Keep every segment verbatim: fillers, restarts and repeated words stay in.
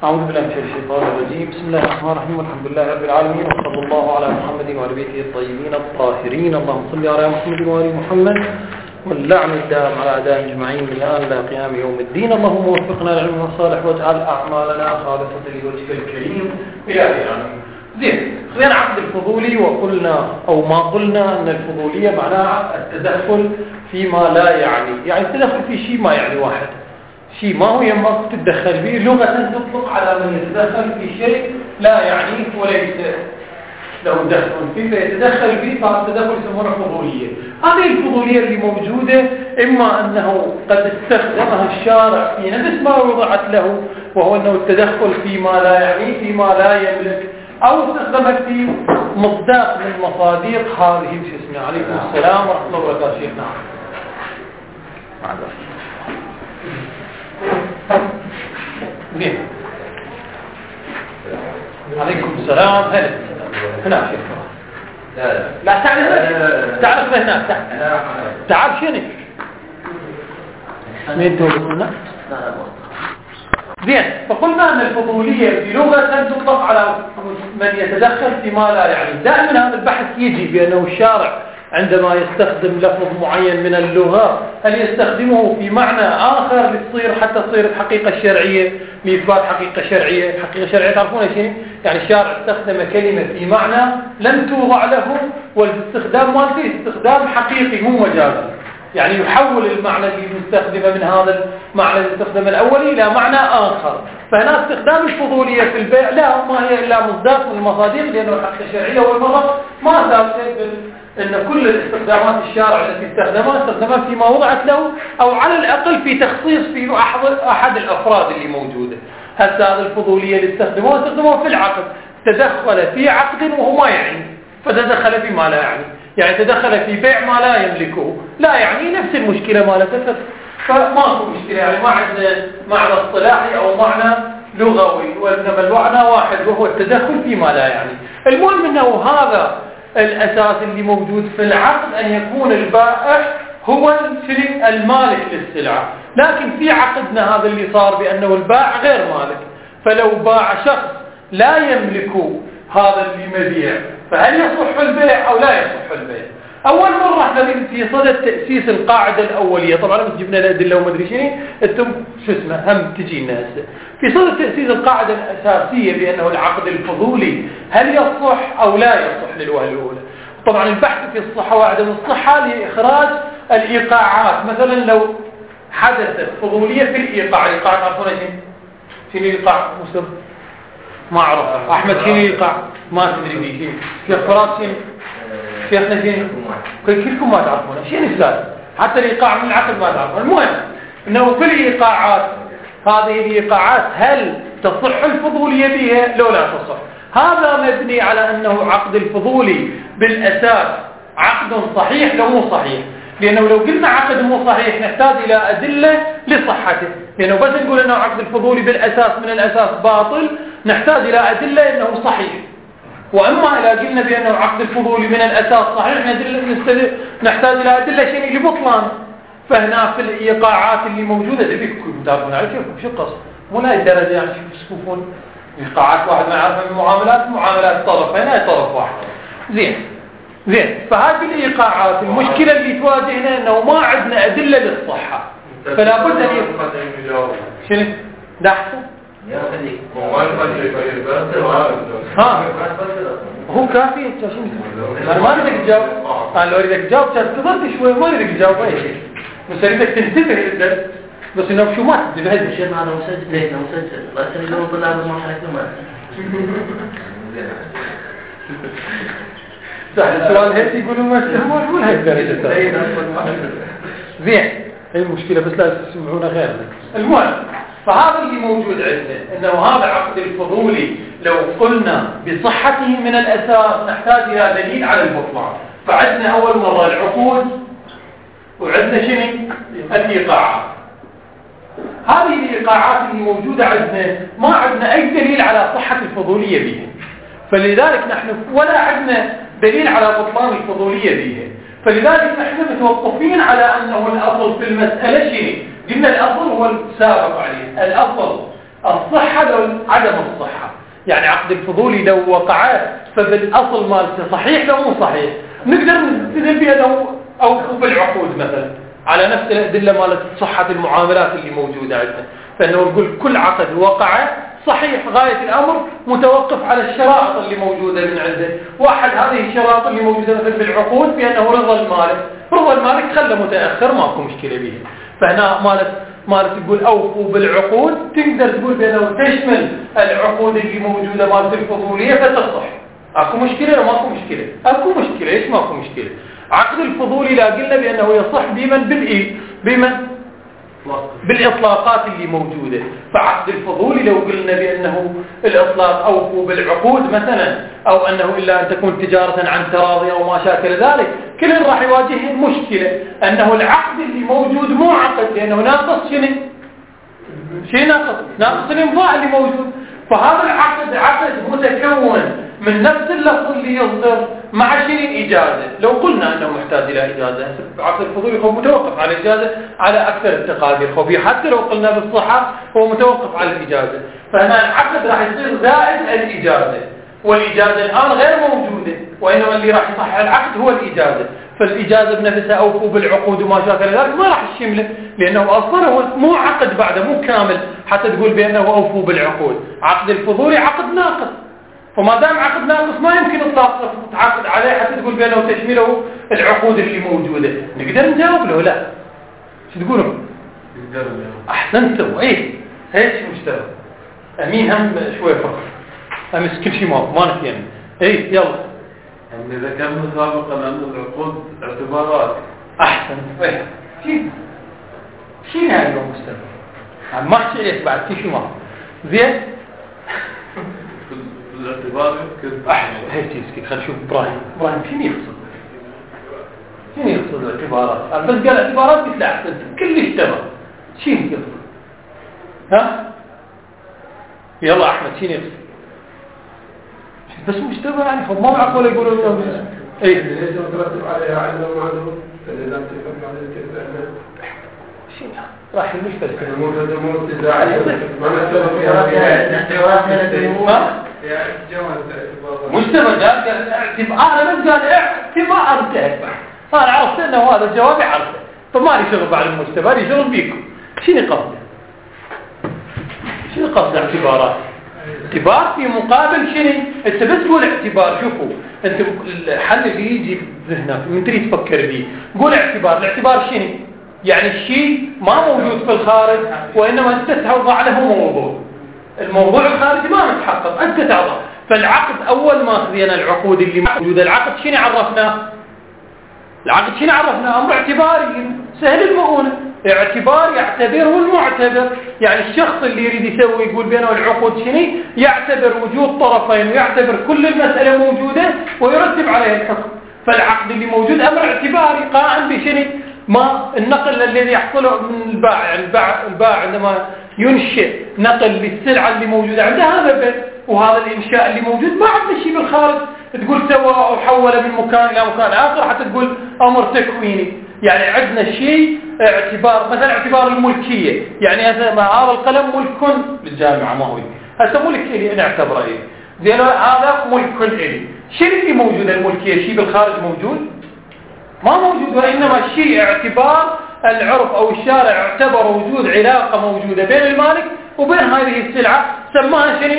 أعوذ بالله من الشيطان الرجيم. بسم الله الرحمن الرحيم، والحمد لله رب العالمين، وصلى الله على محمد وعلى بيته الطيبين الطاهرين. اللهم صل على محمد وعلى محمد، واللعن الدائم على أعدائهم أجمعين من الآن إلى قيام يوم الدين. اللهم وفقنا للعلم الصالح واجعل أعمالنا خالصة لوجهك الكريم إلى العالمين. زين، خلينا عقد الفضولي، وقلنا أو ما قلنا أن الفضولية معناها التدخل فيما لا يعني، يعني التدخل في شيء ما يعني واحد، شيء ما هو ينبغي تتدخل به. لغة تطلق على من يتدخل في شيء لا يعنيه وليس له دخل فيه فيتدخل به، فهذا التدخل يسمونه فضولية. هذه الفضولية اللي موجودة إما أنه قد استخدمها الشارع في نفس ما وضعت له، وهو أنه التدخل فيما لا يعنيه فيما لا يملك، أو استخدمت في مصداق من مصادق هذه الجسم. عليكم السلام ورحمة الله وبركاته. شيخنا زين، عليكم السلام. هلا هنا شيخ. لا لا لا تعرف تعرف هنا تعال تعال شنو مين تقولنا؟ زين، فقلنا أن الفضولية في لغة تطلق على من يتدخل فيما لا يعني. دائما هذا البحث يجي بأنه الشارع عندما يستخدم لفظ معين من اللغة هل يستخدمه في معنى آخر لتصير حتى تصير الحقيقة الشرعية، لإثبات حقيقة شرعية. الحقيقة الشرعية تعرفون شيء؟ يعني الشارع استخدم كلمة في معنى لم توضع له، والاستخدام مالته استخدام حقيقي مو مجازي، يعني يحول المعنى اللي مستخدمه من هذا المعنى المستخدم الأولي إلى معنى آخر. فهنا استخدام الفضولية في البيع لا ما هي إلا مصداق من المصادق، لأنه الحقيقة الشرعية والمرة ما ثابتة أن كل الاستخدامات الشارع التي استخدمها استخدمها فيما وضعت له، أو على الأقل في تخصيص في أحد الأفراد اللي موجودة. هسه هذه الفضولية اللي استخدموها استخدموها في العقد، تدخل في عقد وهو ما يعني، فتدخل فيما لا يعني، يعني تدخل في بيع ما لا يملكه، لا يعني نفس المشكلة مالته، فما هو مشكلة، يعني ما عندنا معنى اصطلاحي أو معنى لغوي، وإنما المعنى واحد وهو التدخل فيما لا يعني. المهم أنه هذا الأساس اللي موجود في العقد، أن يكون البائع هو المالك للسلعة. لكن في عقدنا هذا اللي صار بأنه البائع غير مالك، فلو باع شخص لا يملك هذا المبيع فهل يصح البيع أو لا يصح البيع؟ أول مرة احنا في صدد تأسيس القاعدة الأولية، طبعا بس جبنا الأدلة وما أدري شنو أنتم شو اسمه هم تجينا هسه في صدد تأسيس القاعدة الأساسية بأنه العقد الفضولي هل يصح أو لا يصح للوهلة الأولى. طبعا البحث في الصحة وعدم الصحة لإخراج الإيقاعات. مثلا لو حدثت فضولية في الإيقاع، الإيقاع تعرفون شنو؟ شنو الإيقاع؟ مسلم ما أعرف. أحمد شنو الإيقاع؟ ما تدري به شيء. شيخ فراس شنو؟ شيخنا شنو؟ كلكم ما تعرفونه شنو إسلام، حتى الإيقاع من العقد ما تعرفونه. المهم أنه في الإيقاعات هذه الإيقاعات هل تصح الفضولية بها لو لا تصح؟ هذا مبني على أنه عقد الفضولي بالأساس عقد صحيح لو مو صحيح، لأنه لو قلنا عقد مو صحيح نحتاج إلى أدلة لصحته، لأنه بس نقول أنه عقد الفضولي بالأساس من الأساس باطل نحتاج إلى أدلة أنه صحيح. وأما إذا قلنا بأنه عقد الفضولي من الأساس صحيح نحتاج إلى أدلة شيء لبطلان. فهنا في الإيقاعات اللي موجودة تبيكم تعرفون على شوفوا شو القصة، مو لا الدرجة يعني تشوفون إيقاعات واحد ما يعرفها من المعاملات، معاملات طرف هنا طرف واحد. زين زين فهذه الإيقاعات المشكلة اللي تواجهنا أنه ما عندنا أدلة للصحة، فلا بد أن يبقى شنو ده أحسن ها هو كافي. أنا ما أريدك تجاوب، أنا لو أريدك تجاوب تقدر شوي، ما أريدك تجاوب أي شيء، بس أريدك تنتبه للدرس، بس إنه شو ما تنتبه هذا شيء. أنا مسجل أنا مسجل بس اللي هو طلاب ما حركنا ما سهل السؤال هيك يقولوا ما استهموا يقول هيك درجة. زين المشكلة بس لا تسمعونا غيرنا. المهم فهذا اللي موجود عندنا، انه هذا عقد الفضولي لو قلنا بصحته من الاساس نحتاج الى دليل على البطلان. فعندنا اول مرة العقود وعندنا شنو الايقاعات. هذه الايقاعات اللي موجودة عندنا ما عندنا اي دليل على صحة الفضولية بها، فلذلك نحن ولا عندنا دليل على بطلان الفضولية بها، فلذلك نحن متوقفين على انه الاصل في المسألة شنو؟ قلنا الاصل هو السابق عليه، الاصل الصحة الصحة لو عدم الصحة. يعني عقد الفضولي لو وقع فبالأصل مالته صحيح لو مو صحيح، نقدر نستدل بها لو أوفوا بالعقود مثلا على نفس الأدلة مالت صحة المعاملات اللي موجودة عندنا، فإنه نقول كل عقد وقع صحيح، غاية الأمر متوقف على الشرائط اللي موجودة من عنده. واحد هذه الشرائط اللي موجودة مثلا بالعقود بأنه رضا المالك، رضا المالك خلى متأخر ماكو مشكلة به. فهنا مالت مالت تقول أوفوا بالعقود، تقدر تقول بأنه تشمل العقود اللي موجودة مالت الفضولية فتصح. أكو مشكلة ولا ماكو مشكلة؟ أكو مشكلة. إيش ماكو مشكلة؟ عقد الفضولي لا قلنا بأنه يصح بمن بالإيه؟ بمن؟ بالإطلاقات اللي موجودة. فعقد الفضولي لو قلنا بأنه الإطلاق أوفوا بالعقود مثلا، أو أنه إلا أن تكون تجارة عن تراضي أو ما شاكل ذلك، كل راح يواجه مشكلة أنه العقد اللي موجود مو عقد، لأنه ناقص شنو؟ شيء ناقص ناقص الإمضاء اللي موجود. فهذا العقد عقد متكون من نفس اللفظ اللي يصدر مع شنو إجازة. لو قلنا أنه محتاج إلى إجازة، عقد الفضولي هو متوقف على الإجازة على أكثر التقادير، خو حتى لو قلنا بالصحة هو متوقف على الإجازة. فهنا العقد راح يصير زائد الإجازة، والإجازة الآن غير موجودة، وإنما اللي راح يصحح العقد هو الإجازة. فالإجازة بنفسها أوفوا بالعقود وما شاكل ذلك ما راح تشمله، لأنه أصلا هو مو عقد بعده، مو كامل حتى تقول بأنه أوفوا بالعقود. عقد الفضولي عقد ناقص، فما دام عقد ناقص ما يمكن اطلاق تعقد عليه حتى تقول بأنه تشمله العقود اللي موجودة. نقدر نجاوب له لا؟ شو تقولوا؟ أحسنتوا. إيه هيك مشترك. أمين هم شوي فرق، أمس كل شيء ما ما نفهم. إيه يلا. يعني ذكرنا سابقا أن العقود اعتبارات. أحسن. إيه شيء شيء هذا مستمر. ما أحكي لك بعد كل شيء ما زين. الاعتبار يمكن. أحسن. هيك تيجي خلينا نشوف إبراهيم. إبراهيم شنو يقصد؟ شنو يقصد الاعتبارات؟ أنا بس قال اعتبارات مثل أحسن كل تمام. شنو يقصد؟ ها؟ يلا أحمد شنو يقصد؟ بس مشتبه يعني ما معقول يقولوا له ايه ليش نترتب عليها علم معلوم فإذا لم تكن عليه كذا شيء راح المشكلة الموجود الموجود تزاعي ما نتبه فيها مشتبه قال اعتبار بس قال اعتبار انتهت انا عرفت انه هذا الجواب عرفته، فما لي شغل بعد المشتبه، لي شغل بيكم. شنو قصده؟ شنو قصد اعتبارات؟ اعتبار في مقابل شنو؟ انت بس تقول اعتبار. شوفوا انت الحل اللي يجي بذهنك من تريد تفكر به قول اعتبار. الاعتبار شنو؟ يعني الشيء ما موجود في الخارج وانما انت توضع له موضوع. الموضوع الخارجي ما متحقق، انت توضع. فالعقد اول ما خذينا العقود اللي موجوده، العقد شنو عرفناه؟ العقد شنو عرفناه؟ امر اعتباري سهل المؤونه. اعتبار يعتبره المعتبر، يعني الشخص اللي يريد يسوي يقول بينه العقود شنو يعتبر وجود طرفين ويعتبر كل المسألة موجودة ويرتب عليها الحكم. فالعقد اللي موجود أمر اعتباري قائم بشنو؟ ما النقل الذي يحصل من البائع، يعني البائع, البائع عندما ينشئ نقل للسلعة اللي موجودة عنده هذا بس، وهذا الإنشاء اللي موجود ما عندنا شيء بالخارج تقول سوى أو حول من مكان إلى مكان آخر حتى تقول أمر تكويني. يعني عندنا شيء اعتبار، مثلا اعتبار الملكية، يعني هذا القلم ملك للجامعة ما هو هذا ملك لي أنا اعتبره إيه زين هذا ملك لي. شيء اللي موجود الملكية شيء بالخارج موجود ما موجود، وإنما الشيء اعتبار العرف أو الشارع اعتبر وجود علاقة موجودة بين المالك وبين هذه السلعة سماها شنو؟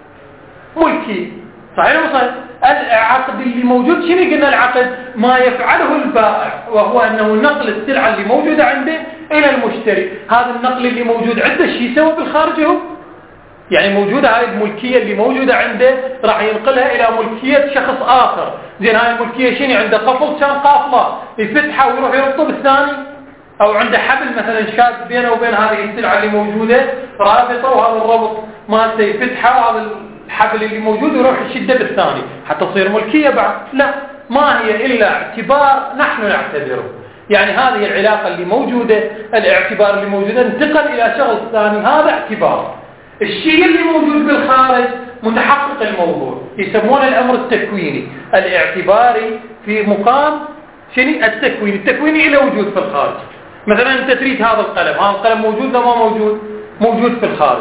ملكي. صحيح ولا صحيح؟ العقد اللي موجود شنو قلنا؟ العقد ما يفعله البائع وهو أنه نقل السلعة اللي موجودة عنده إلى المشتري. هذا النقل اللي موجود عنده شيء يسوي بالخارج هو يعني موجودة هاي الملكية اللي موجودة عنده راح ينقلها إلى ملكية شخص آخر. زين هاي الملكية شنو عنده؟ قفل كان قافلة يفتحها ويروح يربطه بالثاني، أو عنده حبل مثلا شاد بينه وبين هذه السلعة اللي موجودة رابطة، وهذا الربط مالته يفتحها وهذا الحبل اللي موجود ويروح يشده بالثاني حتى تصير ملكية بعد. لا، ما هي إلا اعتبار نحن نعتبره. يعني هذه العلاقة اللي موجودة، الاعتبار اللي موجودة انتقل إلى شخص ثاني، هذا اعتبار. الشيء اللي موجود بالخارج متحقق الموضوع يسمونه الأمر التكويني الاعتباري في مقام شنو؟ التكويني. التكويني إلى وجود في الخارج. مثلا أنت تريد هذا القلم، هذا القلم موجود ولا ما موجود؟ موجود في الخارج.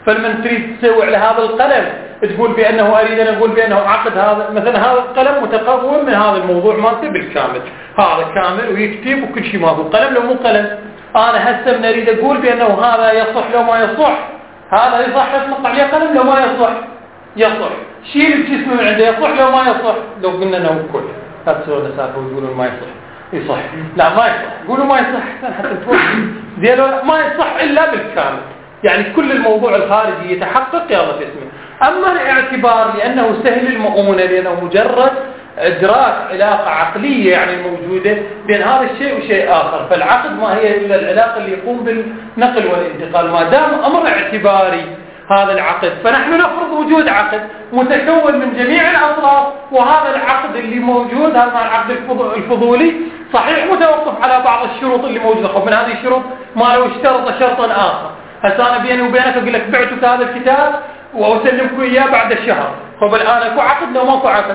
فلما تريد تسوي على هذا القلم تقول بأنه أريد أن أقول بأنه عقد هذا مثلا هذا القلم متقوم من هذا الموضوع مالته بالكامل، هذا كامل ويكتب وكل شيء ما هو قلم لو مو قلم. أنا هسه من أريد أقول بأنه هذا يصح لو ما يصح، هذا يصح يطلق عليه قلم لو ما يصح يصح، شيل الجسم من عنده يصح لو ما يصح. لو قلنا أنه كل هتسوي نسافة ويقولون ما يصح يصح، لا ما يصح، يقولوا ما يصح أحسن حتى تفوق زين ما يصح إلا بالكامل، يعني كل الموضوع الخارجي يتحقق يلا اسمه. أما الاعتبار لأنه سهل المؤونة، لأنه مجرد إدراك علاقة عقلية يعني موجودة بين هذا الشيء وشيء آخر، فالعقد ما هي إلا العلاقة اللي يقوم بالنقل والانتقال. ما دام أمر اعتباري هذا العقد فنحن نفرض وجود عقد متكون من جميع الأطراف، وهذا العقد اللي موجود هذا العقد الفضولي صحيح متوقف على بعض الشروط اللي موجودة. خب من هذه الشروط ما لو اشترط شرطا آخر، هسه أنا بيني وبينك أقول لك بعتك هذا الكتاب وأسلمك إياه بعد الشهر، خب الآن أكو عقد لو ماكو عقد؟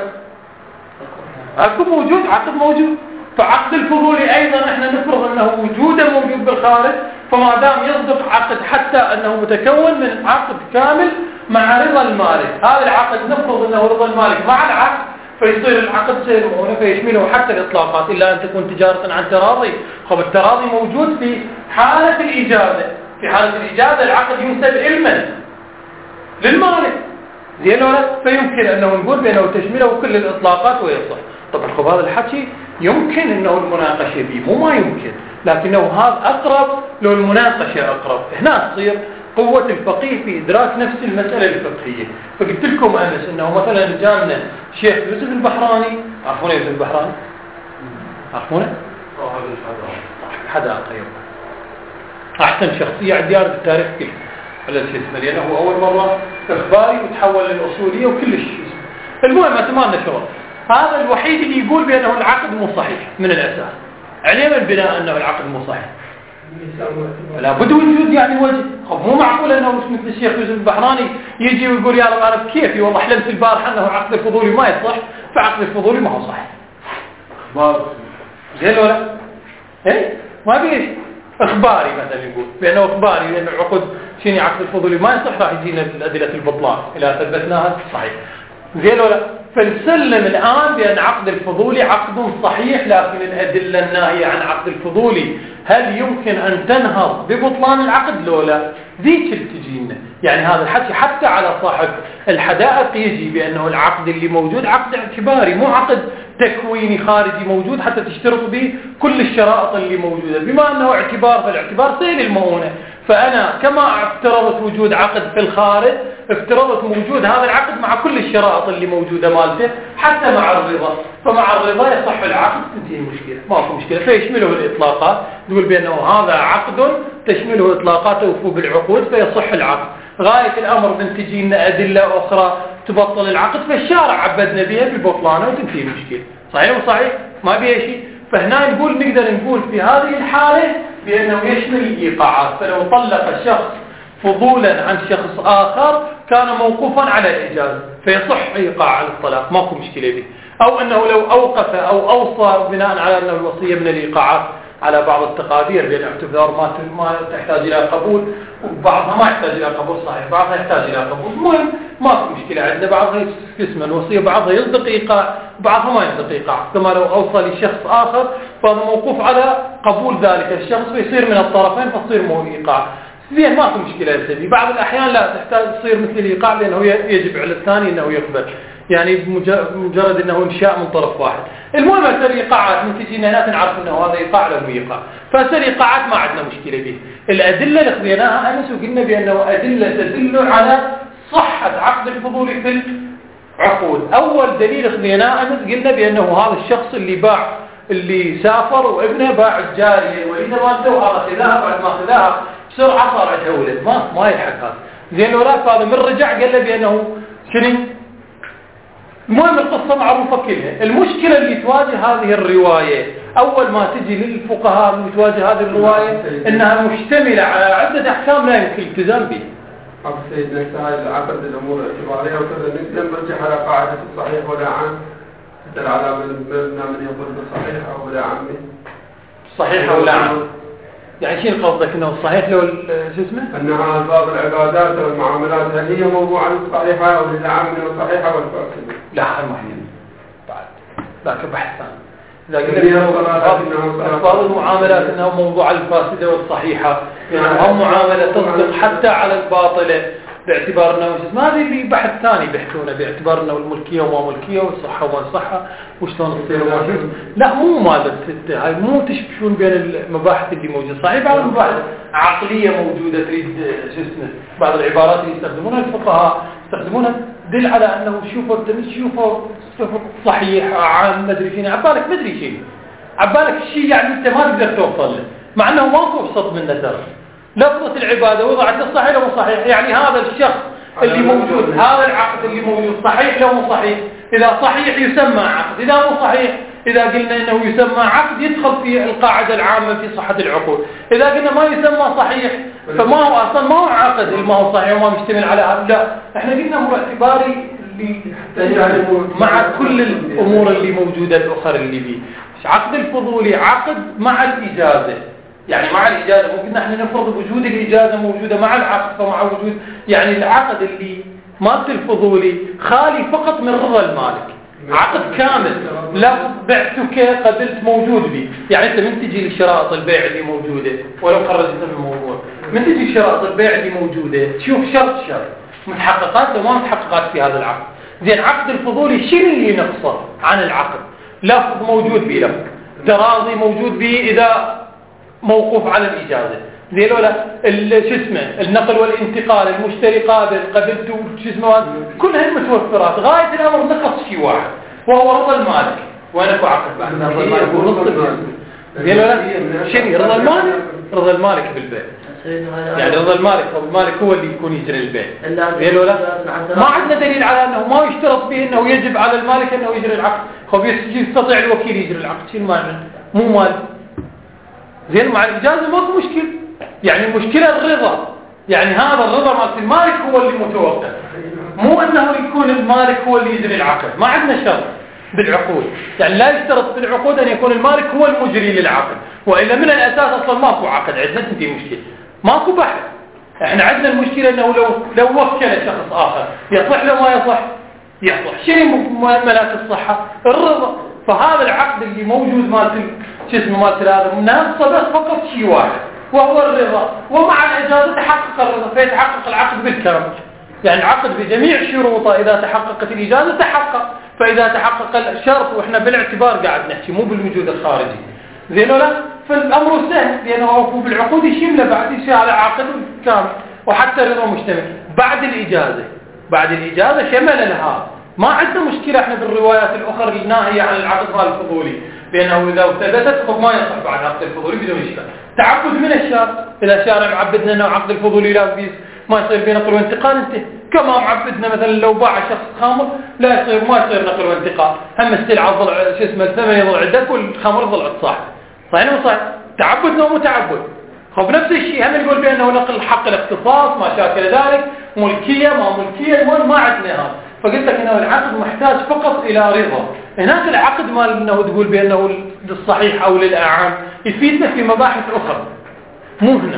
أكو موجود عقد موجود. فعقد الفضولي أيضا احنا نفرض أنه وجوده موجود بالخارج، فما دام يصدق عقد حتى أنه متكون من عقد كامل مع رضا المالك، هذا العقد نفرض أنه رضا المالك مع العقد، فيصير العقد سير مؤونة فيشمله حتى الإطلاقات إلا أن تكون تجارة عن تراضي. خب التراضي موجود في حالة الإجازة، في حالة الإجازة العقد ينسب علما للمالك زين ولا؟ فيمكن أنه نقول بأنه تشمله كل الإطلاقات ويصح. طبعا خب هذا الحكي يمكن أنه المناقشة به، مو ما يمكن، لكنه هذا أقرب لو المناقشة أقرب. هنا تصير قوة الفقيه في إدراك نفس المسألة الفقهية. فقلت لكم أمس أنه مثلا جامنا شيخ يوسف البحراني، عرفونه يوسف البحراني؟ عرفونه؟ حدائق يوم أحسن شخصية على ديار التاريخ كله ولا شيء اسمه، لأنه هو أول مرة إخباري وتحول للأصولية وكل شيء. المهم أتمنى شغل هذا الوحيد اللي يقول بأنه العقد مو صحيح من الأساس، عليه من بناء أنه العقد مو صحيح لا بد وجود يعني وجه. خب مو معقول أنه مثل الشيخ يوسف البحراني يجي ويقول يا رب أنا بكيفي والله حلمت البارحة أنه عقد الفضولي ما يصح، فعقد الفضولي ما هو صحيح. زين ولا؟ إيه ما بيش إخباري مثلا يقول بأنه إخباري لأن العقد شيني عقد الفضولي ما يصح، راح يجينا الأدلة البطلان إلى ثبتناها صحيح. زين ولا؟ فنسلم الآن بأن عقد الفضولي عقد صحيح، لكن الأدلة الناهية عن عقد الفضولي هل يمكن أن تنهض ببطلان العقد لو لا؟ ذيك اللي تجينا. يعني هذا الحكي حتى على صاحب الحدائق يجي بأنه العقد اللي موجود عقد اعتباري مو عقد تكويني خارجي موجود حتى تشترط به كل الشرائط اللي موجودة. بما أنه اعتبار فالاعتبار سيل المؤونة، فأنا كما افترضت وجود عقد في الخارج افترضت وجود هذا العقد مع كل الشرائط اللي موجودة مالته حتى مع الرضا، فمع الرضا يصح العقد تنتهي المشكلة ما في مشكلة. فيشمله الإطلاقات تقول بأنه هذا عقد تشمله إطلاقات وفو بالعقود فيصح العقد. غاية الأمر بنتجي لنا أدلة أخرى تبطل العقد فالشارع عبدنا بها بالبطلانة وتنتهي المشكلة. صحيح وصحيح ما بيها شيء. فهنا نقول نقدر نقول في هذه الحالة بأنه يشمل الإيقاعات. فلو طلق شخص فضولا عن شخص آخر كان موقوفا على الإجازة فيصح إيقاع على الطلاق ماكو مشكلة به. أو أنه لو أوقف أو أوصى بناء على أنه الوصية من الإيقاعات على بعض التقادير بين اعتبار ما ما تحتاج إلى قبول وبعضها ما يحتاج إلى قبول صحيح بعضها يحتاج إلى قبول. المهم ما في مشكلة عندنا بعضها اسمه الوصية بعضها يصدق إيقاع بعضها ما يصدق إيقاع. كما لو أوصى لشخص آخر فهذا موقوف على قبول ذلك الشخص فيصير من الطرفين فتصير مو إيقاع. زين ما في مشكلة يا سيدي. بعض الأحيان لا تحتاج تصير مثل الإيقاع لأنه يجب على الثاني أنه يقبل، يعني مجرد أنه إنشاء من طرف واحد. المهم هسه الإيقاعات من تجينا هنا نعرف أنه هذا إيقاع له إيقاع. فهسه الإيقاعات ما عندنا مشكلة به. الأدلة اللي خذيناها أمس وقلنا بأنه أدلة تدل على صحة عقد الفضول في العقود. أول دليل خذيناه أمس قلنا بأنه هذا الشخص اللي باع اللي سافر وابنه باع الجارية الوليدة مالته وهذا خذاها بعد ما خذاها بسرعة صار عندها ولد ما ما يلحق هذا. زين ولا؟ فهذا من رجع قال له بأنه شنو؟ المهم القصة معروفة كلها. المشكلة اللي تواجه هذه الرواية أول ما تجي للفقهاء اللي تواجه هذه الرواية إنها مشتملة على عدة أحكام لا يمكن الالتزام بها. عبد سيدنا سائل عقد الأمور الاعتبارية وكذا نرجع على قاعدة الصحيح ولا عام تدل على من من يقول بالصحيح أو لا عام صحيح أو لا عام يعني شنو قصدك انه صحيح لو شو اسمه؟ انها بعض العبادات والمعاملات هل هي موضوعا صحيحه او للعام من الصحيحه والفاسده؟ لا ما هي بعد ذاك بحث ثاني. إذا قلنا بعض المعاملات انها موضوع الفاسده والصحيحه، يعني هم معامله تصدق حتى على الباطله باعتبار انه ما هذه اللي بحث ثاني بيحكونه باعتبار انه الملكيه وما ملكيه والصحه وما صحه وشلون تصير وما تصير. لا مو ماذا هاي مو تشبشون بين المباحث اللي موجوده. صحيح بعض المباحث عقليه موجوده تريد شو اسمه بعض العبارات اللي يستخدمونها الفقهاء يستخدمونها دل على انه شوفوا شوفوا شوفوا صحيح عام ما ادري شنو عبالك ما ادري شيء عبالك الشيء يعني انت ما تقدر توصل له مع انه ماكو ابسط من نظر. لفظة العبادة وضعت الصحيح لو صحيح، يعني هذا الشخص اللي موجود هذا العقد اللي موجود صحيح لو مو صحيح. إذا صحيح يسمى عقد، إذا مو صحيح إذا قلنا إنه يسمى عقد يدخل في القاعدة العامة في صحة العقود. إذا قلنا ما يسمى صحيح فما هو أصلا ما هو عقد ما هو صحيح وما مشتمل على هذا. لا احنا قلنا هو اعتباري اللي مع كل الأمور اللي موجودة الأخرى اللي فيه. عقد الفضولي عقد مع الإجازة، يعني مع الإجازة ممكن نحن نفرض وجود الإجازة موجودة مع العقد فمع وجود يعني العقد اللي مالت الفضولي خالي فقط من رضا المالك، عقد كامل لا بعتك قبلت موجود به. يعني أنت من تجي لشرائط البيع اللي موجودة ولو خرجت من الموضوع من تجي شرائط البيع اللي موجودة تشوف شرط شرط متحققات وما متحققات في هذا العقد. زين عقد الفضولي شنو اللي نقصه عن العقد؟ لفظ موجود به، لفظ تراضي موجود به إذا موقوف على الإجازة، زي لولا شو اسمه النقل والانتقال المشتري قابل قبلت شو اسمه كل هاي المتوفرات. غاية الأمر نقص شيء واحد وهو رضا المالك. وأنا أكو عقد بعد زي لولا شنو رضا المالك؟ رضا المالك بالبيع، يعني رضا المالك أو المالك هو اللي يكون يجري البيع. زي لولا ما عندنا دليل على أنه ما يشترط به أنه يجب على المالك أنه يجري العقد. خب يستطيع الوكيل يجري العقد شنو معنى؟ مو مال زين مع الإجازة ماكو مشكلة. يعني المشكلة الرضا، يعني هذا الرضا مالت المالك هو اللي متوقف، مو أنه يكون المالك هو اللي يجري العقد. ما عندنا شرط بالعقود، يعني لا يشترط بالعقود أن يكون المالك هو المجري للعقد، وإلا من الأساس أصلا ماكو عقد. عندنا انتي مشكلة ماكو بحث. احنا عندنا المشكلة أنه لو لو وكل شخص آخر يصح لو ما يصح يصح. شنو ملاك الصحة؟ الرضا. فهذا العقد اللي موجود مالت شو اسمه مالت هذا ناقصه بس فقط شيء واحد وهو الرضا، ومع الإجازة تحقق الرضا فيتحقق العقد بالكامل. يعني العقد بجميع شروطه إذا تحققت الإجازة تحقق. فإذا تحقق الشرط وإحنا بالاعتبار قاعد نحكي مو بالوجود الخارجي زين ولا فالأمر سهل لأنه هو بالعقود يشمله بعد يشيل على عقد كامل وحتى رضا مشتمل. بعد الإجازة بعد الإجازة شمل لها ما عندنا مشكلة احنا بالروايات الأخرى الناهية عن العقد مال الفضولي بأنه إذا ثبتت ما يصح بعد عقد الفضولي بدون إشكال. تعبد من الشارع، إذا الشارع معبدنا أنه عقد الفضولي لا بيس ما يصير بين نقل وانتقال انت كما معبدنا مثلا لو باع شخص خامر لا يصير ما يصير نقل وانتقال. هم السلعة ضلع شو اسمه الثمن يضل عندك والخمر ضلع صاحب. صحيح ولا صحيح؟ تعبدنا ومتعبد. خب نفس الشيء هم نقول بأنه نقل حق الاختصاص ما شاكل ذلك ملكية ما ملكية المهم ما عندنا هذا. فقلت لك انه العقد محتاج فقط الى رضا. هناك العقد مال انه تقول بانه للصحيح او للاعام يفيدنا في مباحث اخرى مو هنا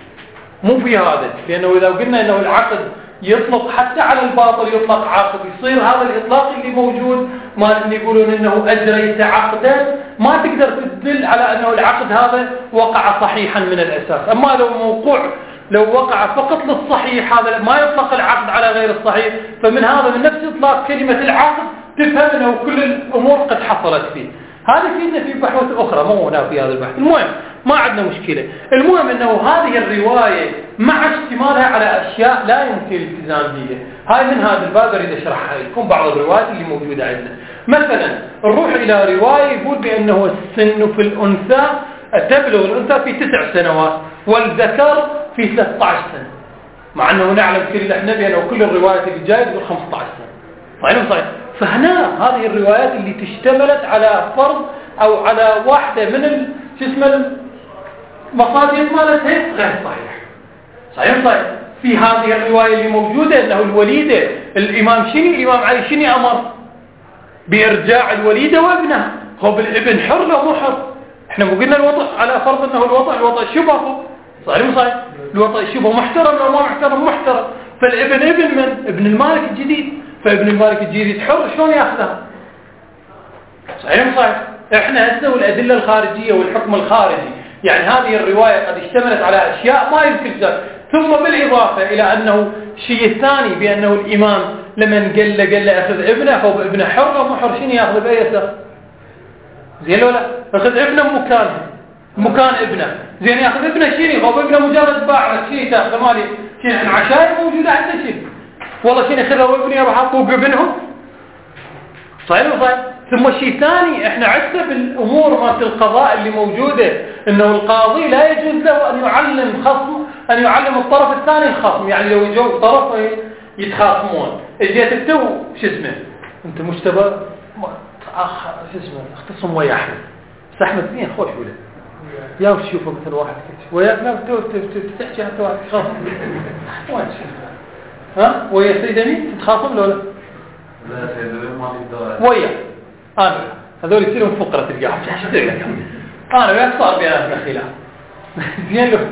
مو في هذا. لانه اذا قلنا انه العقد يطلق حتى على الباطل يطلق عقد يصير هذا الاطلاق اللي موجود ما اللي يقولون انه اجريت عقدا ما تقدر تدل على انه العقد هذا وقع صحيحا من الاساس. اما لو موقوع لو وقع فقط للصحيح هذا ما يطلق العقد على غير الصحيح. فمن هذا من نفس إطلاق كلمة العقد تفهم أنه كل الأمور قد حصلت فيه. هذا فينا في بحوث أخرى مو هنا في هذا البحث. المهم ما عندنا مشكلة. المهم أنه هذه الرواية مع اشتمالها على أشياء لا يمكن الالتزام بها. هاي من هذا الباب أريد أشرحها لكم بعض الروايات اللي موجودة عندنا. مثلا نروح إلى رواية يقول بأنه السن في الأنثى تبلغ الأنثى في تسع سنوات والذكر في ثلاثة عشر سنة. مع أنه نعلم كل احنا بأنه كل الروايات اللي جاية تقول خمسة عشر سنة. صحيح صحيح. فهنا هذه الروايات اللي تشتملت على فرض أو على واحدة من شو اسمه المصادر مالتها غير صحيح. صحيح صحيح. في هذه الرواية اللي موجودة أنه الوليدة الإمام شني الإمام علي شني أمر بإرجاع الوليدة وابنها. هو بالابن حر لو مو حر احنا مو قلنا الوضع على فرض انه الوضع الوضع شبهه صحيح مو صحيح؟ الوضع الشبه محترم لو ما محترم محترم. فالابن ابن من؟ ابن المالك الجديد. فابن المالك الجديد حر شلون ياخذها؟ صحيح مو صحيح؟ احنا هسه والادله الخارجيه والحكم الخارجي، يعني هذه الروايه قد اشتملت على اشياء ما يمكن ذلك. ثم بالاضافه الى انه الشيء الثاني بانه الامام لمن قال له قال له اخذ ابنه فهو ابنه حر ومو حر شنو ياخذ باي اساس؟ زين ولا اخذ ابنه مكانه مكان ابنه زين ياخذ ابنه شنو؟ هو ابنه مجرد باع شيء تاخذ مالي شنو العشاير موجوده عنده شنو؟ والله شنو ياخذها وابني اروح اطوق ابنهم صحيح ولا صحيح؟ ثم شيء ثاني احنا عدنا بالامور مالت القضاء اللي موجوده انه القاضي لا يجوز له ان يعلم خصم ان يعلم الطرف الثاني الخصم. يعني لو يجوا طرفين يتخاصمون اجيت تو شو اسمه انت مجتبى اخ شو اسمه اختصم ويا احمد بس احمد اثنين خوش ولا يا تشوفه مثل واحد ويا لا تحكي حتى واحد خاصم وين ها ويا سيد امين تتخاصم ولا لا؟ لا سيد امين ما نقدر ويا انا هذول يصيرون فقره القاعه ايش تدري لك انا وياك صار بيناتنا خلاف زين له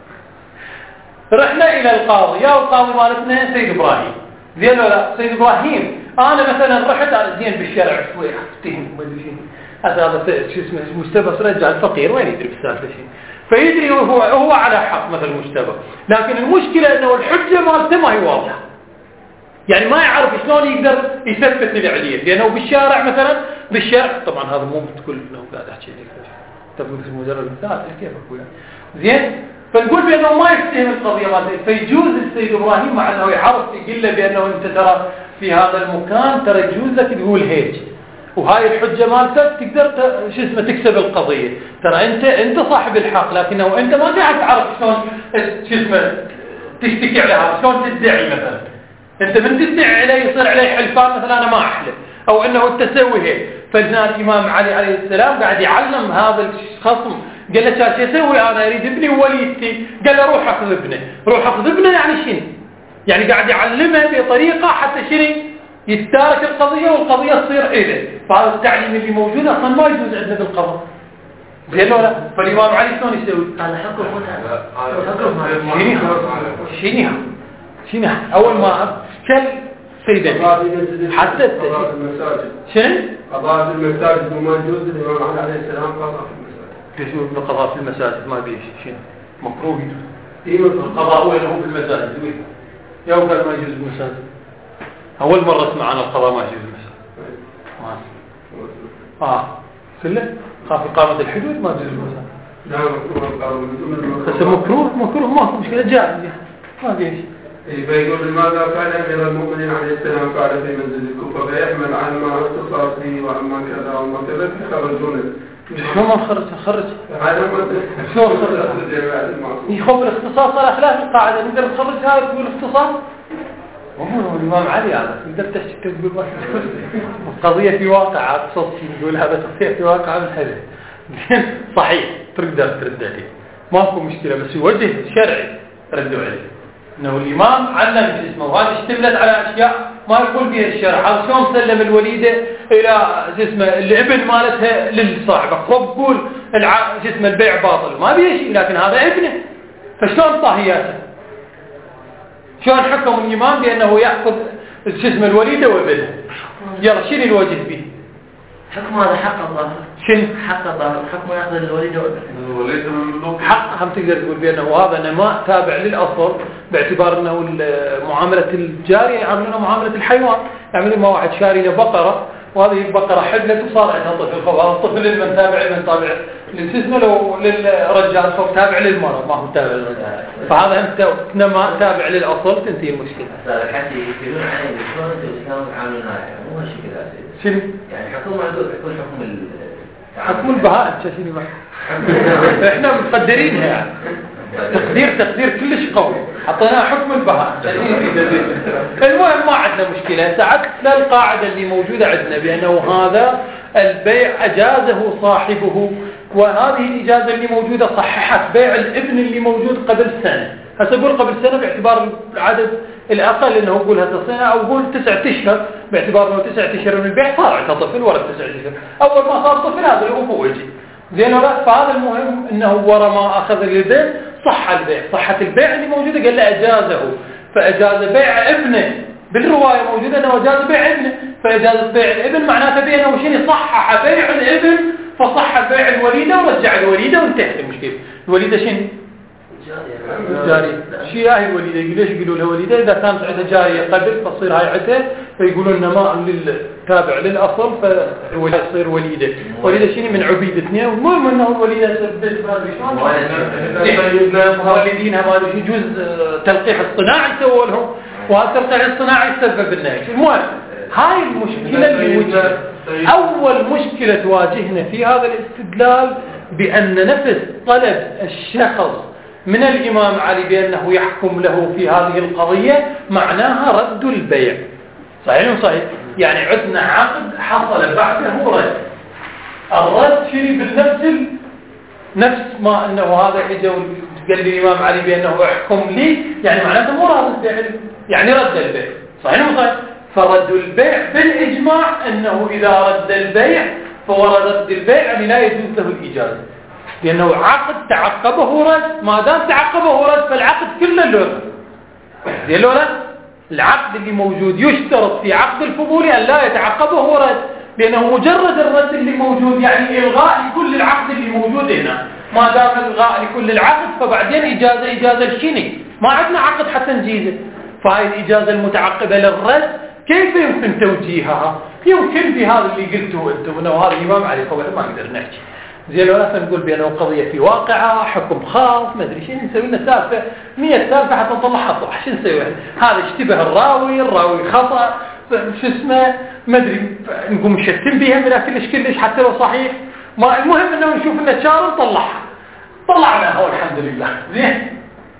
رحنا الى القاضي يا القاضي مالتنا سيد ابراهيم زين ولا سيد ابراهيم انا مثلا رحت على زين بالشارع شوي افتهم ما ادري شنو هذا شو اسمه مستبص رجع الفقير وين يدري بالسالفه شيء فيدري هو هو على حق مثل المجتبى. لكن المشكله انه الحجه مالته ما هي واضحه، يعني ما يعرف شلون يقدر يثبت اللي عليه، لانه بالشارع مثلا بالشارع طبعا هذا مو تقول انه قاعد احكي لك تبغى مجرد مثال كيف اقول زين. فنقول بانه ما يفتهم القضيه مالته، فيجوز السيد ابراهيم مع انه يعرف يقول له بانه انت ترى في هذا المكان ترى يجوز لك تقول هيك، وهاي الحجه مالتك تقدر شو اسمه تكسب القضيه، ترى انت انت صاحب الحق، لكنه انت ما قاعد تعرف شلون شو اسمه تشتكي عليها، شلون تدعي مثلا. انت من تدعي عليه يصير عليه حلفان مثلا انا ما احلف او انه انت تسوي هيك. فالناس الامام علي عليه السلام قاعد يعلم هذا الخصم، قال له شو اسوي انا اريد ابني ووليدتي، قال له روح اخذ ابنه. روح اخذ ابنه يعني شنو؟ يعني قاعد يعلمه بطريقه حتى شنو يتارك القضيه والقضيه تصير إله. فهذا التعليم اللي موجود اصلا ما يجوز عندنا بالقضاء زين ولا. فالامام علي شلون يسوي؟ هذا حكم شنو شنو شنو اول ما كل سيدنا حتى المساجد شنو قضاء في المساجد وما يجوز الامام علي عليه السلام قضاء في المساجد. ليش يقول قضاء في المساجد ما بيه شنو مكروه يجوز القضاء وين هو في المساجد وين يا قال ما يجوز المساجد. اول مره اسمع عن القضاء ما يجوز المساجد ما اه كله خاف اقامه الحدود ما يجوز المساجد. لا مكروه بس مكروه مكروه ما في مشكله جائز ما في شيء. فيقول لماذا فعل امير المؤمنين عليه السلام فعل في منزل الكوفه فيحمل عن ما اختصاص به واما كذا واما كذا يخرجونه. شلون ما نخرج نخرج؟ شلون نخرج؟ يخوف الاختصاص على خلاف القاعده، نقدر نخرج هذا تقول اختصاص؟ هو الامام علي هذا تقدر تشتكي تقول القضيه في واقع صوت نقول هذا قضيه في واقع من هذا صحيح تقدر ترد عليه ماكو مشكله، بس وجه شرعي ردوا عليه انه الامام علم اسمه وهذا اشتملت على اشياء ما يقول بها الشرع. هذا شلون سلم الوليده الى جسمه الابن مالتها للصاحب وبقول جسمه البيع باطل ما بيه شيء، لكن هذا ابنه فشلون طاهياته؟ شلون حكم الامام بانه ياخذ جسم الوليده وابنها؟ يلا شنو الوجه به؟ حكم هذا حق الله شنو حق الله حكم ياخذ الوليده وابنها الوليده من حق. هم تقدر تقول بانه هذا نماء تابع للاصل باعتبار انه معامله الجاريه يعاملونها معامله الحيوان، يعملون ما واحد شاري له بقره وهذه البقره حبلت وصار عندها طفل، فهذا الطفل لمن تابع لمن تابع للجسم لو للرجال فهو تابع للمرأة ما هو تابع للرجال، فهذا انت نماء تابع للاصل تنتهي المشكله. هذا حتى يقولون عليه شلون الاسلام يعاملون مو هالشيء كذا شنو يعني حكم معدود يكون حكم حكم البهائم شنو بقى احنا مقدرينها يعني تقدير تقدير كلش قوي حطيناها حكم البهائم. المهم ما عندنا مشكله ساعات للقاعده اللي موجوده عندنا بانه هذا البيع اجازه صاحبه، وهذه الاجازه اللي موجوده صححت بيع الابن اللي موجود قبل سنه. هسه اقول قبل سنه باعتبار العدد الاقل انه اقول هسه سنه او اقول تسعة اشهر باعتبار انه تسعة اشهر من البيع صار عنده طفل ورا تسعة اشهر. اول ما صار طفل هذا الابو وجه زين ولا؟ فهذا المهم انه ورا ما اخذ البيع صح البيع، صحة البيع اللي موجودة قال له اجازه، فاجاز بيع ابنه، بالرواية موجودة انه اجاز بيع ابنه، فاجاز بيع الابن معناته بانه شنو صحح بيع الابن، فصح بيع الوليدة ورجع الوليدة وانتهت المشكلة. الوليدة شنو؟ جارية. شيء هاي الوليدة ليش يقولوا لها وليدة؟ إذا كانت عندها جارية قبل فتصير هاي عتها، فيقولون نماء للتابع للأصل فالوليدة تصير وليدة. وليدة شنو من عبيد اثنين، المهم انه الوليدة سبت ما ادري شلون والدينها ما ادري يجوز تلقيح الصناعي سووا لهم، وهذا التلقيح الصناعي يسبب النهي. المهم هاي المشكلة اللي وجدت. أول مشكلة تواجهنا في هذا الاستدلال بأن نفس طلب الشخص من الإمام علي بأنه يحكم له في هذه القضية معناها رد البيع. صحيح وصحيح؟ يعني عندنا عقد حصل بعده رد. الرد شيء بالنفس نفس ما أنه هذا إجا قال الإمام علي بأنه يحكم لي، يعني معناته مو رد البيع، يعني رد البيع. صحيح وصحيح؟ فرد البيع بالإجماع أنه إذا رد البيع فهو رد البيع يعني لا يجوز له الإجازة، لأنه عقد تعقبه رد، ما دام تعقبه رد فالعقد كله له رد. زين لا؟ العقد اللي موجود يشترط في عقد الفضولي أن لا يتعقبه رد، لأنه مجرد الرد اللي موجود يعني إلغاء لكل العقد اللي موجود هنا. ما دام إلغاء لكل العقد فبعدين إجازة إجازة الشيني، ما عندنا عقد حتى نجيزه. فهذه الإجازة المتعقبة للرد كيف يمكن توجيهها؟ يمكن في هذا اللي قلته أنتم أنه هذا الإمام علي قوله ما نقدر نحكي. زين ولا نقول بأنه قضية في واقعة حكم خاص ما أدري شيء، نسوي لنا سالفة مية سالفة حتى نطلعها صح. شو نسوي؟ هذا اشتبه الراوي، الراوي خطأ، شو اسمه ما أدري، نقوم نشتم بها من كلش كلش حتى لو صحيح. ما المهم إنه نشوف لنا شارة نطلعها، طلعناها والحمد لله. زين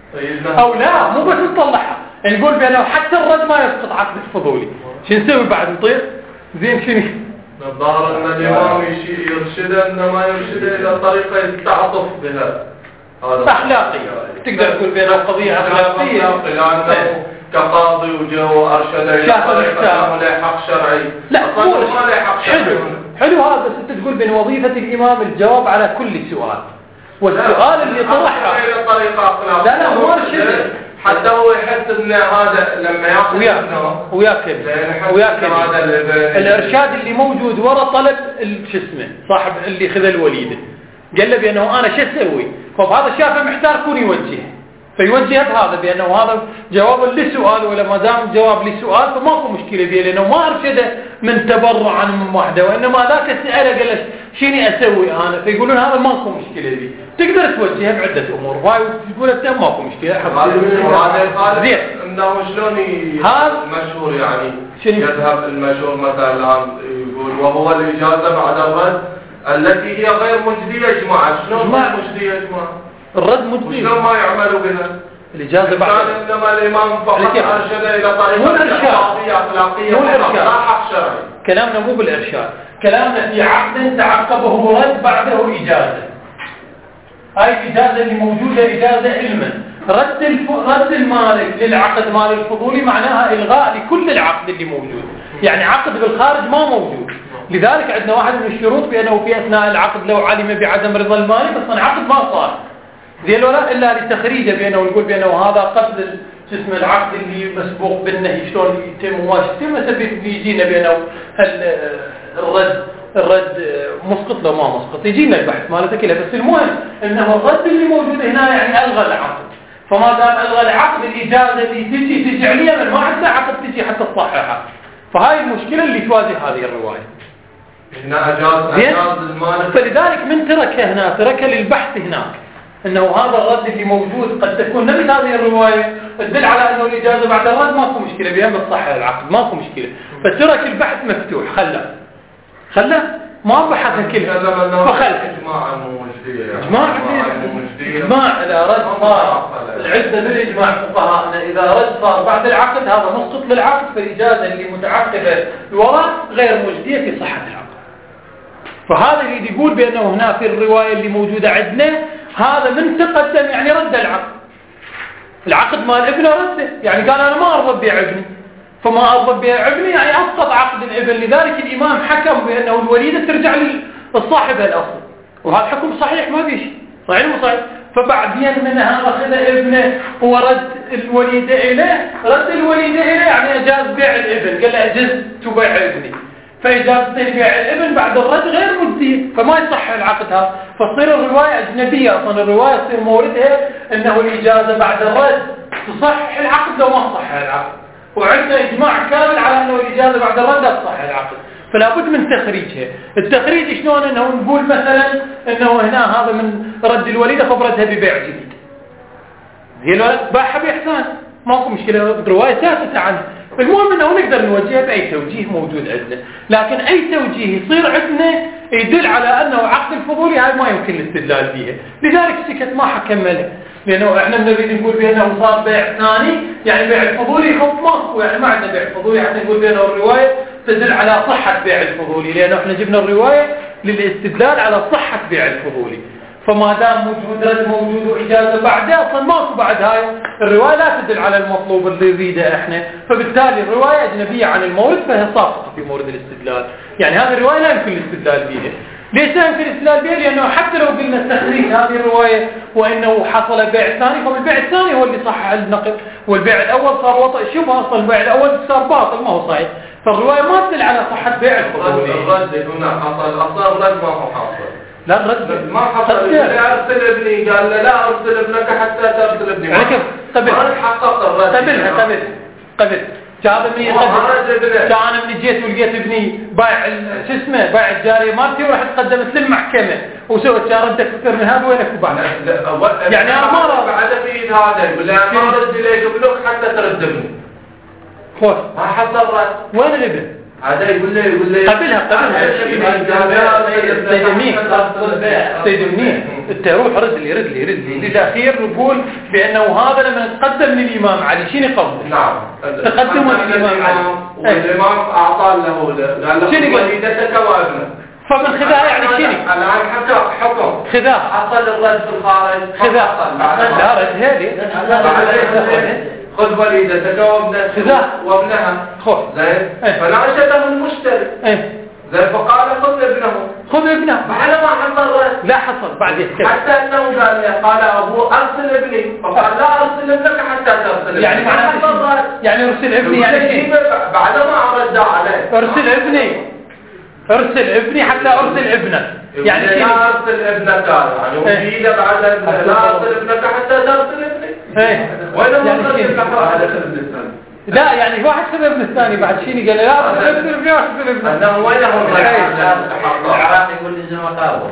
أو لا مو بس نطلعها، نقول بأنه حتى الرد ما يسقط عقد الفضولي. شو نسوي بعد نطير؟ زين شنو؟ الظاهر أن الإمام يرشد أنما يرشد إلى طريقة التعاطف بها. هذا أخلاقي، تقدر تقول بأنه قضية أخلاقية، لأنه كقاضي وجو أرشد إلى طريقة له حق شرعي. لا مو حلو حلو هذا، بس أنت تقول بأن وظيفة الإمام الجواب على كل سؤال، والسؤال اللي طرحه إلى طريقة أخلاقية. لا لا مو أرشد حتى هو يحس ان هذا لما ياخذ وياك وياك وياك الارشاد اللي موجود ورا طلب شو اسمه صاحب اللي خذ الوليده، قال له بانه انا شو اسوي، فهذا شافه محتار كون يوجه، فيوجه بهذا بانه هذا جواب لسؤال، ولا ما دام جواب لسؤال فماكو مشكله به، لانه ما ارشده من تبرع عن وحده، وانما ذاك ساله قال له شيني اسوي انا، فيقولون هذا ماكو مشكله به، تقدر توجهه بعده امور. واي تقول انت ماكو مشكله. هذا زين انه شلون مشهور يعني يذهب المشهور مثلا يقول وهو الاجازه بعد الرد التي هي غير مجديه يا جماعه. شلون ما مجديه يا جماعه؟ الرد مجدي، شلون ما يعملوا بها الإجازة بعد؟ كان إنما الإمام فقط أرشد إلى طريقة اقتصادية أخلاقية لا حق شرعي. كلامنا مو بالإرشاد، كلامنا في عقد تعقبه رد بعده إجازة. هاي الإجازة اللي موجودة إجازة علما، رد الف... رد المالك للعقد مال الفضولي معناها إلغاء لكل العقد اللي موجود، يعني عقد بالخارج ما موجود. لذلك عندنا واحد من الشروط بأنه في أثناء العقد لو علم بعدم رضا المالك أصلا عقد ما صار، زين ولا إلا لتخريجه بأنه نقول بأنه هذا قبل اسم العقد اللي مسبوق بالنهي شلون يتم وما يتم، سبب يجينا بأنه الرد الرد مسقط لو ما مسقط يجينا البحث مالته كله. بس المهم انه الرد اللي موجود هنا يعني الغى العقد، فما دام الغى العقد الإجازة اللي تجي تجي عليها من ما عندها عقد تجي حتى تصححها. فهاي المشكلة اللي تواجه هذه الرواية. هنا أجاز أجاز المالك، فلذلك من تركه هنا تركه للبحث هناك، انه هذا الرد اللي موجود قد تكون نفس هذه الرواية تدل على انه الإجازة بعد الرد ماكو مشكلة بها بتصحح العقد ماكو مشكلة، فترك البحث مفتوح خله خله ما بحثها كلها فخلف إجماع مجدية إجماع إجماع إذا رد صار العدة بالإجماع فقهاءنا إذا رد صار بعد العقد هذا مسقط للعقد، فالإجازة اللي متعقبة الوراء غير مجدية في صحة العقد. فهذا اللي يقول بأنه هنا في الرواية اللي موجودة عندنا هذا من تقدم يعني رد العقد، العقد مال ابنه رده، يعني قال أنا ما أرضى بيع ابني، فما أرضى بيع ابني يعني أسقط عقد الابن. لذلك الإمام حكم بأنه الوليدة ترجع للصاحب الأصل، وهذا حكم صحيح ما فيش صحيح مو صحيح. فبعدين منها أخذ ابنه ورد الوليدة إليه، رد الوليدة إليه يعني أجاز بيع الابن، قال له أجزت بيع ابني، فإجازة بيع الابن بعد الرد غير مجزية فما يصح العقد هذا، فتصير الرواية أجنبية أصلا. الرواية تصير موردها أنه الإجازة بعد الرد تصح العقد لو ما صح العقد، وعندنا إجماع كامل على أنه الإجازة بعد الرد لا تصح العقد، فلا بد من تخريجها. التخريج شلون؟ انه نقول مثلا انه هنا هذا من رد الوليده فبردها ببيع جديد، هي الولد باعها باحسان ماكو مشكله، الروايه ثابته عنه. المهم انه نقدر نوجهها باي توجيه موجود عندنا، لكن اي توجيه يصير عندنا يدل على انه عقد الفضولي هاي ما يمكن الاستدلال بها، لذلك سكت ما حكمله، لانه احنا بنريد نقول بانه صار بيع ثاني يعني بيع الفضولي خف ماكو، يعني ما عندنا بيع فضولي حتى نقول بانه الروايه تدل على صحة بيع الفضولي، لأنه احنا جبنا الرواية للاستدلال على صحة بيع الفضولي. فما دام موجود رد موجود وإجازة بعده أصلا ماكو بعد هاي الرواية لا تدل على المطلوب اللي نريده احنا، فبالتالي الرواية أجنبية عن المورد فهي ساقطة في مورد الاستدلال. يعني هذه الرواية لا يمكن الاستدلال بها. ليش لا يمكن الاستدلال بها؟ لأنه حتى لو قلنا تخريج هذه الرواية وإنه حصل بيع ثاني، فالبيع الثاني هو اللي صح النقل، والبيع الأول صار وطئ شبه، أصلا البيع الأول صار باطل ما هو صحيح. فالرواية ما تدل على صحة بيع الفضولي. الرد هنا حصل أصلا الرد ما هو حاصل. لا الرد ما حصل. أرسل ابني قال له لا أرسل ابنك حتى ترسل ابني. يعني كيف؟ قبل. ما حقق الرد. قبلها قبل قبل. جاب ابني قبل. كان ابني جيت ولقيت ابني بايع شو اسمه بايع الجارية مالتي ورحت قدمت للمحكمة وسوت يا ردك فكر من هذا وينك وبعد. يعني أنا ما رد. بعد في هذا يقول لا ما رد إليك ابنك حتى ترد ابني. خوش. ما حصل رد. وين الابن؟ هذا يقول لي يقول لي قبلها قبلها سيد منيح سيد منيح انت روح رد لي رد لي رد لي للأخير نقول بأنه هذا لما تقدم للإمام علي شنو قصده؟ نعم تقدم للإمام علي والإمام أعطى له قال له شنو وليدتك وابنك فمن خذاها يعني شنو؟ الآن حتى حكم خذاها حصل الرد في الخارج خذاها لا رد هذه خذ وليدتك وابنتها وابنها خذ زين فناشده المشتري ايه زين فقال خذ ابنه خذ ابنه بعد ما حصل رد لا حصل بعدين حتى انه قال له قال ابوه ارسل ابني فقال لا ارسل ابنك حتى ترسل يعني معناته يعني ارسل ابني يعني بعد ما رد عليه ارسل ابني ارسل ابني حتى ارسل ابنك يعني لا ارسل ابنك يعني وفيده بعد لا ارسل ابنك حتى ترسل ابني ايه لا يعني واحد سبب ابن الثاني بعد شيني قال لا ارسل ابني وارسل ابنك انه وين هو العراقي يقول لي زي ما قالوا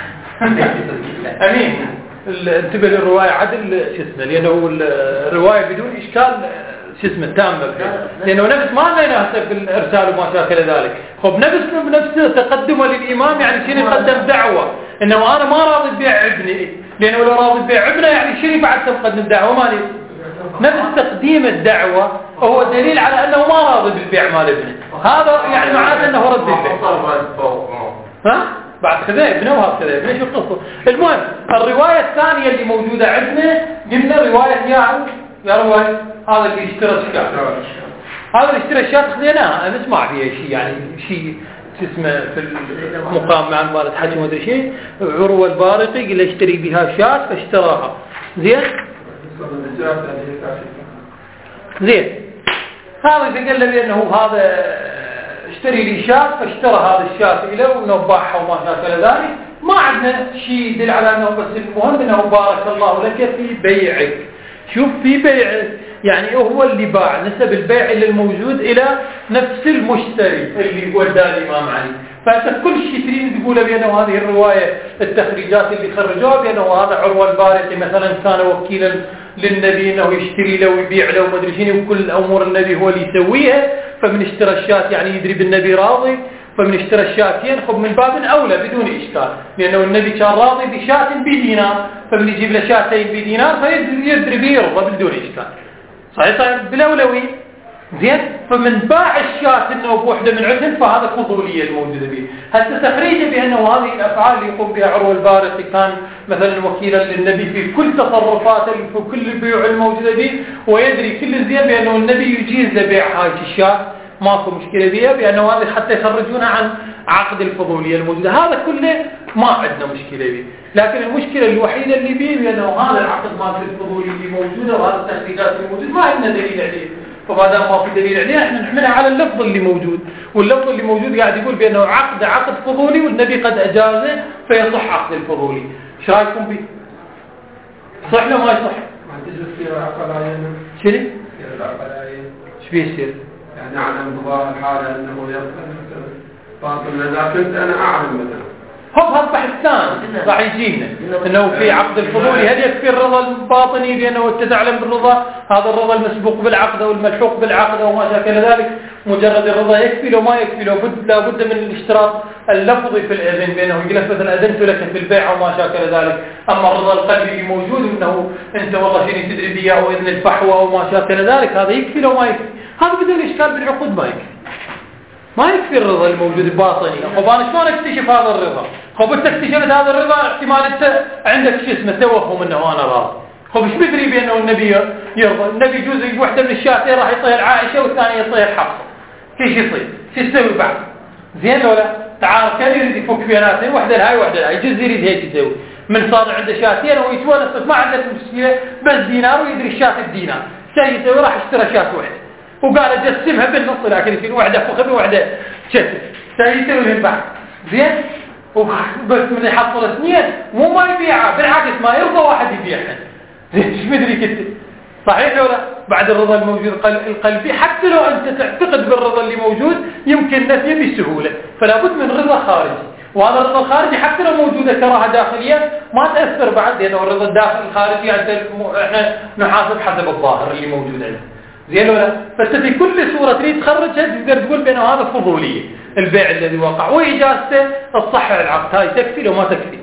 امين. انتبه للروايه عدل شو اسمه لانه الروايه بدون اشكال شو اسمه تامه لانه نفس ما لنا في الارسال وما شاكل ذلك. خب نفس بنفسه تقدمه للامام يعني شنو يقدم دعوه انه انا ما راضي ببيع ابني، لانه لو راضي ببيع ابنه يعني شنو بعد تقدم الدعوه مالي. نفس تقديم الدعوه هو دليل على انه ما راضي بالبيع مال ابنه، هذا يعني معناته انه رد البيع. ها بعد كذا ابنه وهكذا ابنه شو القصه. المهم الروايه الثانيه اللي موجوده عندنا قلنا روايه يا يا روايه هذا اللي اشترى الشات، هذا اللي اشترى الشات خذيناه انا اسمع فيه شيء يعني شيء اسمه في المقام مع مالة حج ما ادري شيء عروة البارقي قال اشتري بها شات فاشتراها زين زين هذا قال له بانه هذا اشتري لي شات فاشترى هذا الشات له ونباعها وما شاكل ذلك. ما عندنا شيء يدل على انه بس المهم انه بارك الله لك في بيعك. شوف في بيع يعني هو اللي باع نسب البيع اللي الموجود إلى نفس المشتري اللي وداه الإمام علي. فأنت كل شيء تريد تقوله بأنه هذه الرواية التخريجات اللي خرجوها بأنه هذا عروة البارقي مثلا كان وكيلا للنبي أنه يشتري له ويبيع له وما أدري شنو وكل أمور النبي هو اللي يسويها. فمن اشترى الشات يعني يدري بالنبي راضي، فمن اشترى الشاتين خب من باب أولى بدون إشكال لأنه النبي كان راضي بشات بدينار، فمن يجيب له شاتين بدينار فيدري بيرضى بدون إشكال صحيح صحيح بالأولوي زين. فمن باع الشات انه بوحده من عندهم فهذا فضوليه الموجوده به. هل تخريجه بانه هذه الافعال اللي يقوم بها عروه البارقي كان مثلا وكيلا للنبي في كل تصرفاته في كل البيوع الموجوده به ويدري كل زين بانه النبي يجيز لبيع هاي الشات ماكو مشكله بها، بانه هذه حتى يخرجونها عن عقد الفضولية الموجودة. هذا كله ما عندنا مشكلة به، لكن المشكلة الوحيدة اللي فيه بأنه هذا العقد مال الفضولي اللي موجودة وهذا التخريجات اللي موجود ما عندنا دليل عليه، فما دام ما في دليل عليه احنا نحملها على اللفظ اللي موجود، واللفظ اللي موجود قاعد يقول بأنه عقد عقد فضولي والنبي قد أجازه فيصح عقد الفضولي. ايش رايكم به؟ صح لو ما يصح؟ ما تجوز فيه العقلاية. شنو؟ فيه العقلاية. ايش بيصير؟ يعني عدم ظاهر الحالة أنه يقبل مثلا باطل إذا كنت أنا أعلم مثلا. هو هذا بحث ثاني راح يجينا انه في عقد الفضولي هل يكفي الرضا الباطني بانه انت تعلم بالرضا، هذا الرضا المسبوق بالعقد او الملحوق بالعقد او ما شاكل ذلك، مجرد الرضا يكفي لو ما يكفي لو بد لابد من الاشتراط اللفظي في الاذن بانه يقول لك مثلا اذنت لك في البيع او ما شاكل ذلك. اما الرضا القلبي اللي موجود انه انت والله شيء تدري بيه او اذن الفحوى او ما شاكل ذلك هذا يكفي لو ما يكفي، هذا بدون اشكال بالعقود ما يكفي. ما يكفي الرضا الموجود الباطني. خب انا شلون اكتشف هذا الرضا؟ خب انت اكتشفت هذا الرضا احتمال انت عندك شيء اسمه توهم انه انا راضي. خب ايش بدري بانه النبي يرضى؟ النبي يجوز واحده من الشاتين راح يطير عائشه والثانيه يطير حفصه. ايش يصير؟ شو يسوي بعد؟ زين ولا تعال كان يريد يفك بيناتهم واحده لهاي واحده لهاي، يجوز يريد هيك يسوي. من صار عنده شاتين ويتونس بس ما عنده مشكله بس دينار ويدري الشات الدينار. شيء يسوي راح اشترى شات واحده وقال اجسمها بالنص لكن يصير واحده فخذ وواحده شكل. سيسوي لهم بعد. زين؟ وبس من يحصل اثنين مو ما يبيعها بالعكس ما يرضى واحد يبيعها. ايش مدري كنت صحيح ولا؟ بعد الرضا الموجود القلبي حتى لو انت تعتقد بالرضا اللي موجود يمكن نفيه بسهوله، فلا بد من رضا خارجي، وهذا الرضا الخارجي حتى لو موجوده كراهه داخليه ما تاثر بعد لانه الرضا الداخلي الخارجي انت احنا نحاسب حسب الظاهر اللي موجود عندنا. زين ولا؟ فانت في كل صورة تريد تخرجها تقدر تقول بأنه هذا فضولية البيع الذي وقع وإجازته الصحة العقد هاي تكفي لو ما تكفي.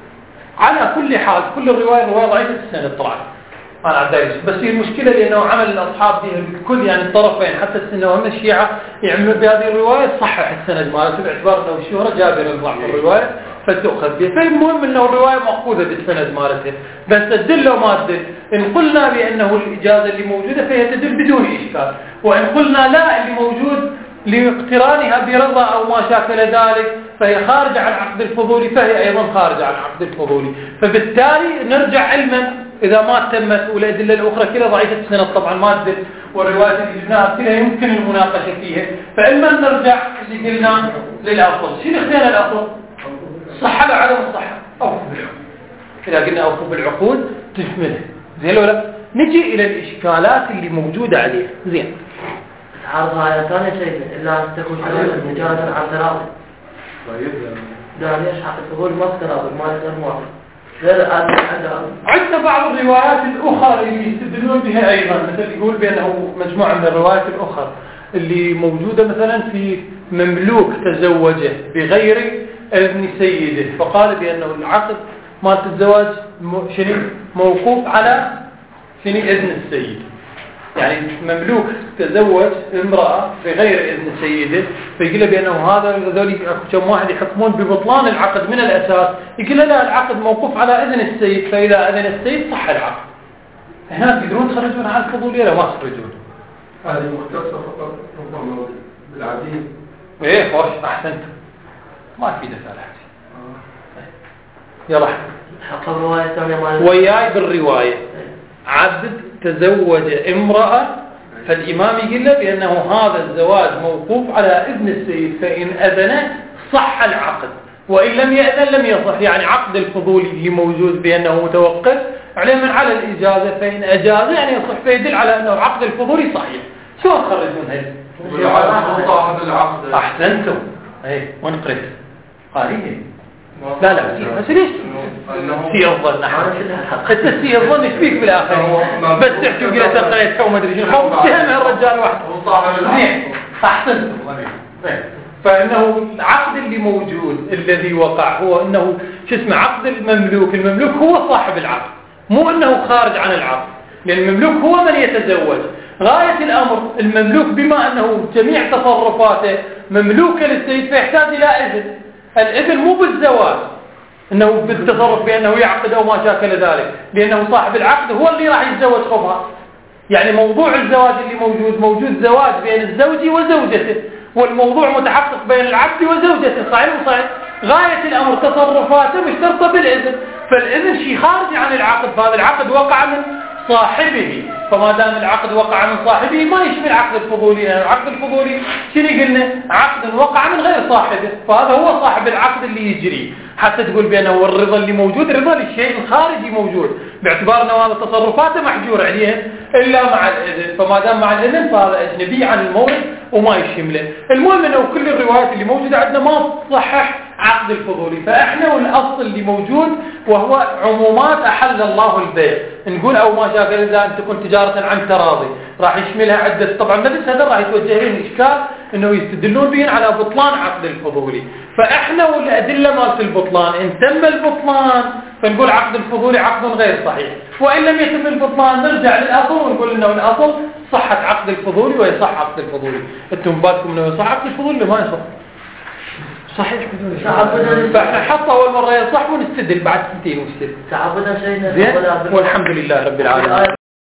على كل حال كل الرواية الرواية ضعيفة السنة طلعت ما نعدايش، بس هي المشكلة لأنه عمل الأصحاب دي الكل يعني الطرفين حتى السنة وهم الشيعة يعملوا بهذه الرواية صحح السند مالته باعتبار أنه الشهرة جابر الضعف الرواية فتؤخذ بها. فالمهم أنه الرواية مأخوذة بالسند مالته، بس تدل لو ما تدل. إن قلنا بأنه الإجازة اللي موجودة فهي تدل بدون إشكال، وإن قلنا لا اللي موجود لاقترانها برضا أو ما شاكل ذلك فهي خارجة عن عقد الفضولي فهي أيضا خارجة عن عقد الفضولي. فبالتالي نرجع علما إذا ما تمت والأدلة الأخرى كلها ضعيفة السند طبعا ما تدل، والروايات اللي جبناها كلها يمكن المناقشة فيها، فإما نرجع اللي قلنا للأصل. شنو اختيار الأصل؟ صحة لا عدم الصحة أوفوا بالعقود. إذا قلنا أوفوا بالعقود تشملها. زين ولا؟ نجي إلى الإشكالات اللي موجودة عليها. زين عرضها آية ثانية شيء إلا أن تكون حلولا مجردا عن تراضي. لا ليش حق تقول ما تراضي ما يصير موافق. عندنا بعض الروايات الأخرى اللي يستدلون بها أيضا، مثل يقول بأنه مجموعة من الروايات الأخرى اللي موجودة مثلا في مملوك تزوجه بغير ابن سيده، فقال بأنه العقد مال الزواج شنو موقوف على شنو إذن السيد. يعني مملوك تزوج امرأة بغير إذن سيده فيقول بأنه هذا ذلك كم واحد يحكمون ببطلان العقد من الأساس، يقول لا العقد موقوف على إذن السيد، فإذا أذن السيد صح العقد. هنا تقدرون تخرجون عن الفضولية لا ما تخرجون. هذه مختصة فقط ربما بالعديد. إيه خوش أحسنت ما في دفع الحديث. يلا حق الرواية الثانية وياي بالرواية عبد تزوج امرأة فالإمام يقول له بأنه هذا الزواج موقوف على إذن السيد، فإن أذن صح العقد وإن لم يأذن لم يصح. يعني عقد الفضولي اللي موجود بأنه متوقف عليه من على الإجازة، فإن أجاز يعني يصح، فيدل على أنه عقد الفضولي صحيح. شو تخرجون هذا؟ صاحب العقد. أحسنتم. إيه ونقرأ قارئ. لا لا بس ليش سيء الظن حتى سيء الظن ايش فيك بالاخر بس تحكي وقلت قريتها وما ادري شنو خوف اتهمها الرجال وحده. زين احسنت. فانه العقد اللي موجود الذي وقع هو انه شو اسمه عقد المملوك. المملوك هو صاحب العقد مو انه خارج عن العقد، لان المملوك هو من يتزوج. غاية الامر المملوك بما انه جميع تصرفاته مملوكة للسيد فيحتاج الى اذن. الإذن مو بالزواج انه بالتصرف بانه يعقد او ما شاكل ذلك، لانه صاحب العقد هو اللي راح يتزوج خبها. يعني موضوع الزواج اللي موجود موجود زواج بين الزوج وزوجته، والموضوع متحقق بين العبد وزوجته، صحيح وصحيح. غاية الأمر تصرفاته مشترطة بالإذن، فالإذن شيء خارج عن العقد، فهذا العقد وقع من صاحبه، فما دام العقد وقع من صاحبه ما يشمل عقد الفضولي، يعني العقد الفضولي شنو قلنا؟ عقد وقع من غير صاحبه، فهذا هو صاحب العقد اللي يجري، حتى تقول بأنه الرضا اللي موجود رضا للشيء الخارجي موجود، باعتبار أنه هذا تصرفاته محجور عليها إلا مع الإذن، فما دام مع الإذن فهذا أجنبي عن المورد وما يشمله. المهم أنه كل الروايات اللي موجودة عندنا ما تصحح عقد الفضولي، فإحنا والأصل اللي موجود وهو عمومات أحل الله البيع، نقول أو ما جاء إذا أن تكون تجارة عن تراضي راح يشملها عدة. طبعا نفس هذا راح يتوجه لهم الإشكال أنه يستدلون بهم على بطلان عقد الفضولي، فإحنا والأدلة مالت البطلان إن تم البطلان فنقول عقد الفضولي عقد غير صحيح، وإن لم يتم البطلان نرجع للأصل ونقول أنه الأصل صحة عقد الفضولي ويصح عقد الفضولي. أنتم بالكم أنه يصح عقد الفضولي ما يصح صحيح بدون فاحنا حط اول مره يصح ونستدل بعد سنتين وستين. تعبنا شيء زين والحمد لله رب العالمين.